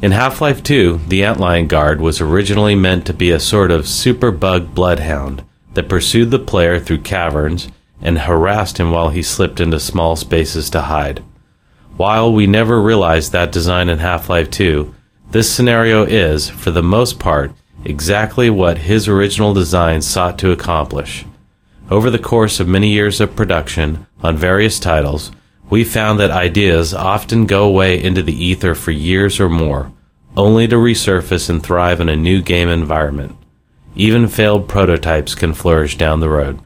In Half-Life 2, the Antlion Guard was originally meant to be a sort of super-bug bloodhound that pursued the player through caverns and harassed him while he slipped into small spaces to hide. While we never realized that design in Half-Life 2, this scenario is, for the most part, exactly what his original design sought to accomplish. Over the course of many years of production on various titles, we found that ideas often go away into the ether for years or more, only to resurface and thrive in a new game environment. Even failed prototypes can flourish down the road.